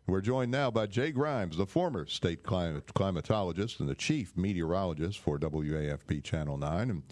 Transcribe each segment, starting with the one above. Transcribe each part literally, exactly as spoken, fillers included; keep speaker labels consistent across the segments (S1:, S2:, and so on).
S1: We're joined now by Jay Grimes, the former state clim- climatologist and the chief meteorologist for W A F B Channel nine. And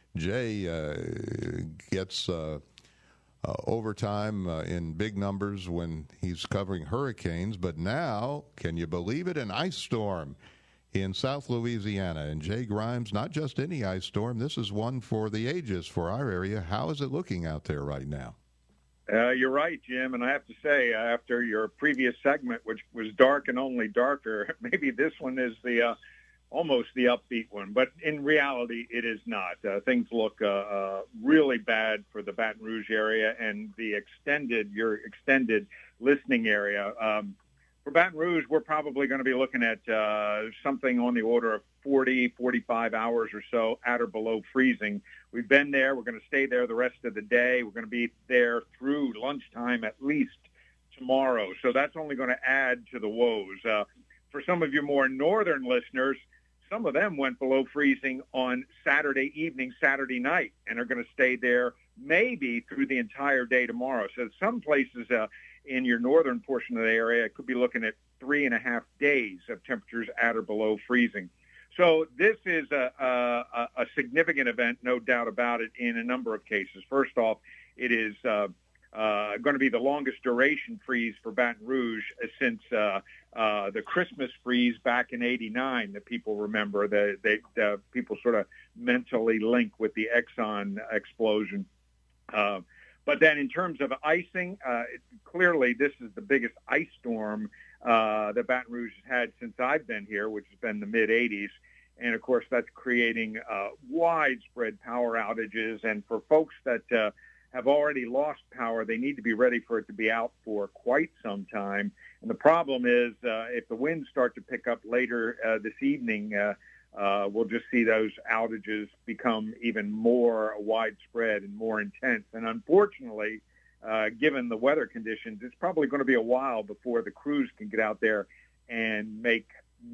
S1: Jay uh, gets uh, uh, overtime uh, in big numbers when he's covering hurricanes, but now, can you believe it, an ice storm in South Louisiana. And Jay Grimes, not just any ice storm, this is one for the ages for our area. How is it looking out there right now?
S2: Uh, you're right, Jim, and I have to say, after your previous segment, which was dark and only darker, maybe this one is the uh, almost the upbeat one. But in reality, it is not. Uh, things look uh, uh, really bad for the Baton Rouge area and the extended, your extended listening area. Um, For Baton Rouge, we're probably going to be looking at uh, something on the order of forty, forty-five hours or so at or below freezing. We've been there. We're going to stay there the rest of the day. We're going to be there through lunchtime at least tomorrow. So that's only going to add to the woes. Uh, for some of your more northern listeners, some of them went below freezing on Saturday evening, Saturday night, and are going to stay there maybe through the entire day tomorrow. So some places uh, in your northern portion of the area could be looking at three and a half days of temperatures at or below freezing. So this is a, a, a significant event, no doubt about it, in a number of cases. First off, it is uh, uh, going to be the longest duration freeze for Baton Rouge since uh, uh, the Christmas freeze back in eighty-nine that people remember, that they, uh, people sort of mentally link with the Exxon explosion. Uh, But then in terms of icing, uh, it, clearly this is the biggest ice storm uh, that Baton Rouge has had since I've been here, which has been the mid-eighties. And, of course, that's creating uh, widespread power outages. And for folks that uh, have already lost power, they need to be ready for it to be out for quite some time. And the problem is uh, if the winds start to pick up later uh, this evening, uh, Uh, we'll just see those outages become even more widespread and more intense. And unfortunately, uh, given the weather conditions, it's probably going to be a while before the crews can get out there and make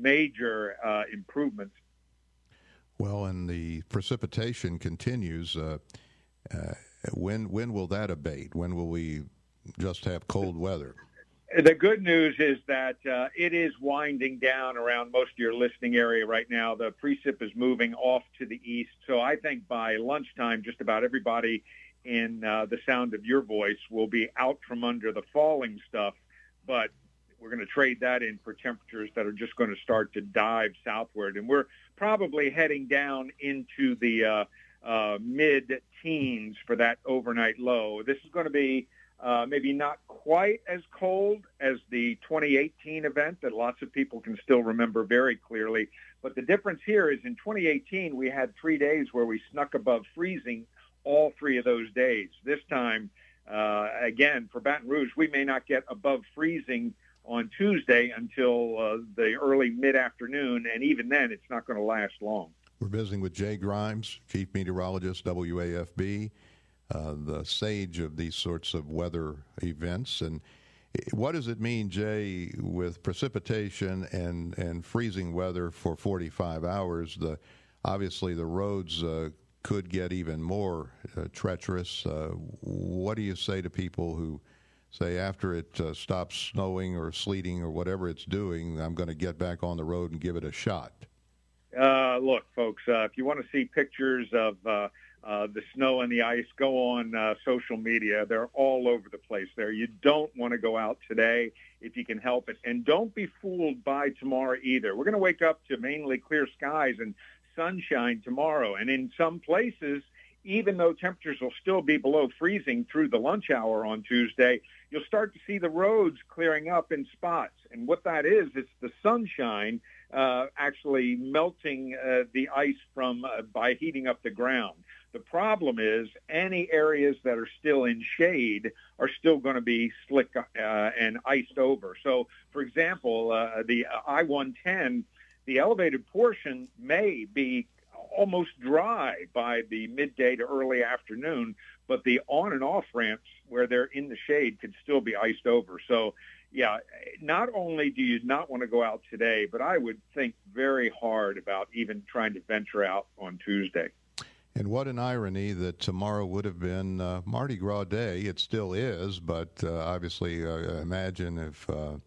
S2: major uh, improvements.
S1: Well, and the precipitation continues. Uh, uh, when when will that abate? When will we just have cold weather?
S2: The good news is that uh, it is winding down around most of your listening area right now. The precip is moving off to the east. So I think by lunchtime, just about everybody in uh, the sound of your voice will be out from under the falling stuff. But we're going to trade that in for temperatures that are just going to start to dive southward. And we're probably heading down into the uh, uh, mid-teens for that overnight low. This is going to be Uh, maybe not quite as cold as the twenty eighteen event that lots of people can still remember very clearly. But the difference here is in twenty eighteen, we had three days where we snuck above freezing all three of those days. This time, uh, again, for Baton Rouge, we may not get above freezing on Tuesday until uh, the early mid-afternoon, and even then, it's not going to last long.
S1: We're visiting with Jay Grimes, Chief Meteorologist, W A F B. Uh, the sage of these sorts of weather events. And what does it mean, Jay, with precipitation and, and freezing weather for forty-five hours? The obviously, the roads uh, could get even more uh, treacherous. Uh, what do you say to people who say after it uh, stops snowing or sleeting or whatever it's doing, I'm going to get back on the road and give it a shot?
S2: Uh, look, folks, uh, if you want to see pictures of uh, Uh, the snow and the ice, go on uh, social media. They're all over the place there. You don't want to go out today if you can help it. And don't be fooled by tomorrow either. We're going to wake up to mainly clear skies and sunshine tomorrow. And in some places, even though temperatures will still be below freezing through the lunch hour on Tuesday, you'll start to see the roads clearing up in spots. And what that is, it's the sunshine uh, actually melting uh, the ice from uh, by heating up the ground. The problem is any areas that are still in shade are still going to be slick uh, and iced over. So, for example, uh, the I one ten, the elevated portion may be almost dry by the midday to early afternoon, but the on and off ramps where they're in the shade could still be iced over. So, yeah, not only do you not want to go out today, but I would think very hard about even trying to venture out on Tuesday.
S1: And what an irony that tomorrow would have been uh, Mardi Gras Day. It still is, but uh, obviously uh, imagine if uh,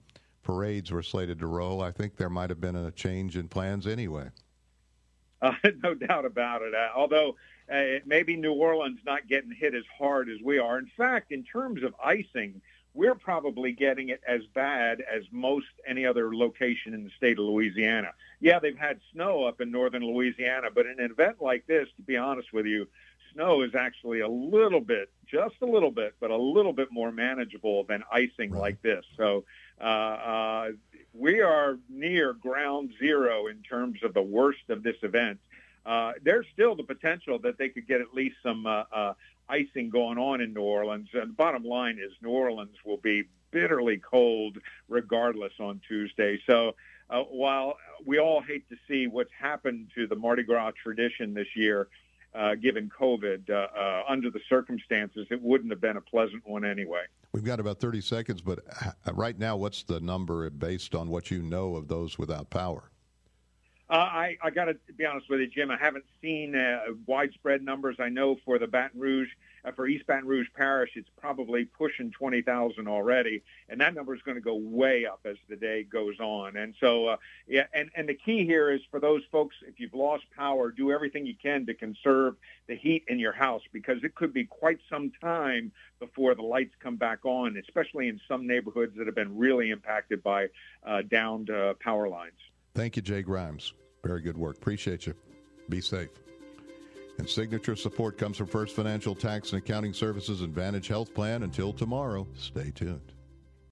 S1: parades were slated to roll, I think there might have been a change in plans anyway.
S2: Uh, no doubt about it. Uh, although uh, maybe New Orleans not getting hit as hard as we are. In fact, in terms of icing, we're probably getting it as bad as most any other location in the state of Louisiana. Yeah, they've had snow up in northern Louisiana, but in an event like this, to be honest with you, snow is actually a little bit, just a little bit, but a little bit more manageable than icing right. like this. So uh, uh, we are near ground zero in terms of the worst of this event. Uh, there's still the potential that they could get at least some uh, uh, icing going on in New Orleans. And the bottom line is New Orleans will be bitterly cold regardless on Tuesday. So uh, while we all hate to see what's happened to the Mardi Gras tradition this year, uh, given COVID, uh, uh, under the circumstances, it wouldn't have been a pleasant one anyway.
S1: We've got about thirty seconds, but right now, what's the number based on what you know of those without power?
S2: Uh, I, I got to be honest with you, Jim. I haven't seen uh, widespread numbers. I know for the Baton Rouge, uh, for East Baton Rouge Parish, it's probably pushing twenty thousand already, and that number is going to go way up as the day goes on. And so, uh, yeah, and, and the key here is for those folks, if you've lost power, do everything you can to conserve the heat in your house, because it could be quite some time before the lights come back on, especially in some neighborhoods that have been really impacted by uh, downed uh, power lines.
S1: Thank you, Jay Grimes. Very good work. Appreciate you. Be safe. And signature support comes from First Financial Tax and Accounting Services and Vantage Health Plan. Until tomorrow, stay tuned.